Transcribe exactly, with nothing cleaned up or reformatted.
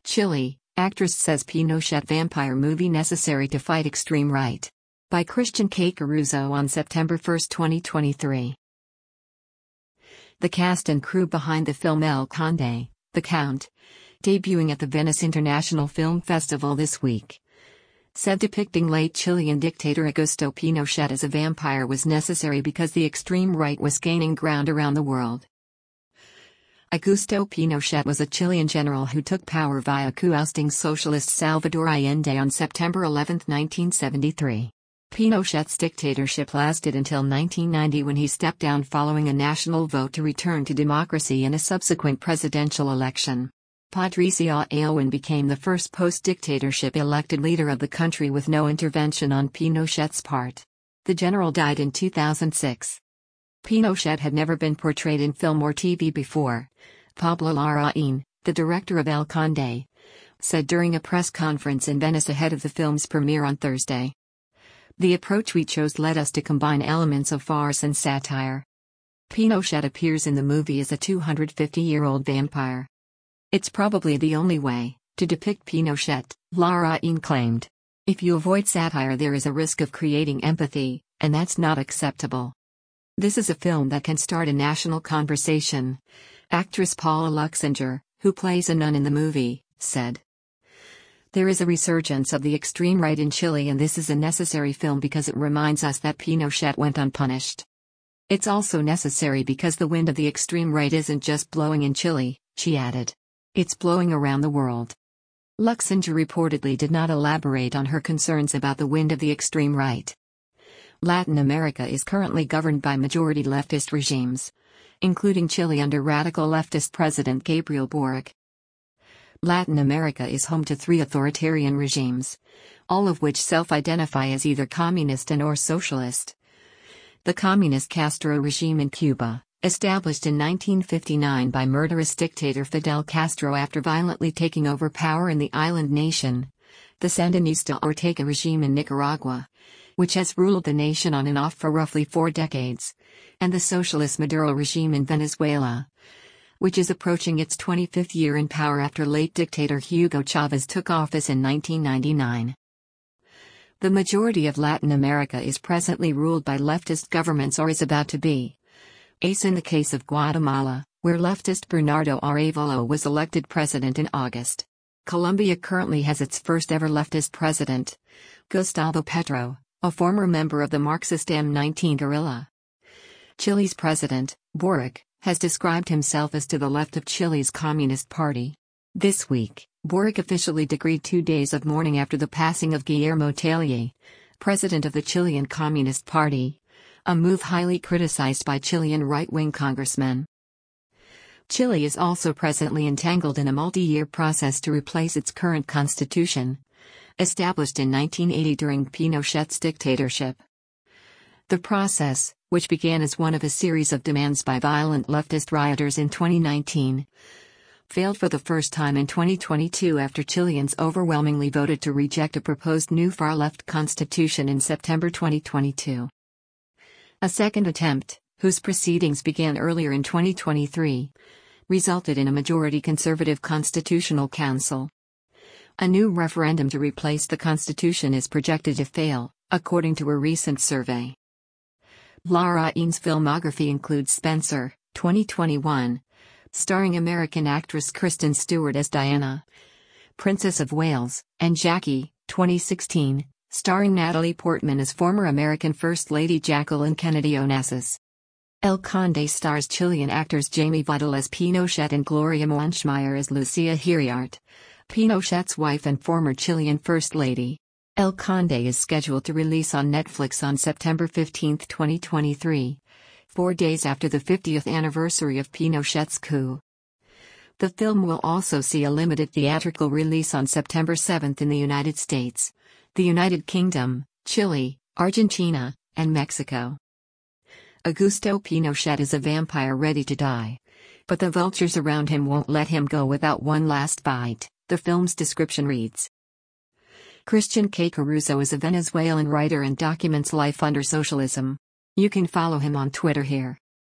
Chile, actress says Pinochet vampire movie necessary to fight extreme right. By Christian K. Caruso on September first, twenty twenty-three. The cast and crew behind the film El Conde, The Count, debuting at the Venice International Film Festival this week, said depicting late Chilean dictator Augusto Pinochet as a vampire was necessary because the extreme right was gaining ground around the world. Augusto Pinochet was a Chilean general who took power via coup ousting socialist Salvador Allende on September eleventh, nineteen seventy-three. Pinochet's dictatorship lasted until nineteen ninety when he stepped down following a national vote to return to democracy in a subsequent presidential election. Patricia Aylwin became the first post-dictatorship elected leader of the country with no intervention on Pinochet's part. The general died in two thousand six. Pinochet had never been portrayed in film or T V before, Pablo Larraín, the director of El Conde, said during a press conference in Venice ahead of the film's premiere on Thursday. The approach we chose led us to combine elements of farce and satire. Pinochet appears in the movie as a two hundred fifty-year-old vampire. It's probably the only way to depict Pinochet, Larraín claimed. If you avoid satire, there is a risk of creating empathy, and that's not acceptable. This is a film that can start a national conversation, actress Paula Luxinger, who plays a nun in the movie, said. There is a resurgence of the extreme right in Chile, and this is a necessary film because it reminds us that Pinochet went unpunished. It's also necessary because the wind of the extreme right isn't just blowing in Chile, she added. It's blowing around the world. Luxinger reportedly did not elaborate on her concerns about the wind of the extreme right. Latin America is currently governed by majority leftist regimes, including Chile under radical leftist President Gabriel Boric. Latin America is home to three authoritarian regimes, all of which self-identify as either communist and or socialist. The communist Castro regime in Cuba, established in nineteen fifty-nine by murderous dictator Fidel Castro after violently taking over power in the island nation. The Sandinista Ortega regime in Nicaragua, which has ruled the nation on and off for roughly four decades, and the socialist Maduro regime in Venezuela, which is approaching its twenty-fifth year in power after late dictator Hugo Chavez took office in nineteen ninety-nine. The majority of Latin America is presently ruled by leftist governments or is about to be. As in the case of Guatemala, where leftist Bernardo Arévalo was elected president in August. Colombia currently has its first ever leftist president, Gustavo Petro, a former member of the Marxist M nineteen guerrilla. Chile's president, Boric, has described himself as to the left of Chile's Communist Party. This week, Boric officially decreed two days of mourning after the passing of Guillermo Tellier, president of the Chilean Communist Party, a move highly criticized by Chilean right-wing congressmen. Chile is also presently entangled in a multi-year process to replace its current constitution, established in nineteen eighty during Pinochet's dictatorship. The process, which began as one of a series of demands by violent leftist rioters in twenty nineteen, failed for the first time in twenty twenty-two after Chileans overwhelmingly voted to reject a proposed new far-left constitution in September twenty twenty-two. A second attempt, whose proceedings began earlier in twenty twenty-three, resulted in a majority conservative constitutional council. A new referendum to replace the constitution is projected to fail, according to a recent survey. Larraín's filmography includes Spencer, twenty twenty-one, starring American actress Kristen Stewart as Diana, Princess of Wales, and Jackie, twenty sixteen, starring Natalie Portman as former American First Lady Jacqueline Kennedy Onassis. El Conde stars Chilean actors Jamie Vidal as Pinochet and Gloria Moanchmeyer as Lucia Hiriart, Pinochet's wife and former Chilean First Lady. El Conde is scheduled to release on Netflix on September fifteenth, twenty twenty-three, four days after the fiftieth anniversary of Pinochet's coup. The film will also see a limited theatrical release on September seventh in the United States, the United Kingdom, Chile, Argentina, and Mexico. Augusto Pinochet is a vampire ready to die, but the vultures around him won't let him go without one last bite, the film's description reads. Christian K. Caruso is a Venezuelan writer and documents life under socialism. You can follow him on Twitter here.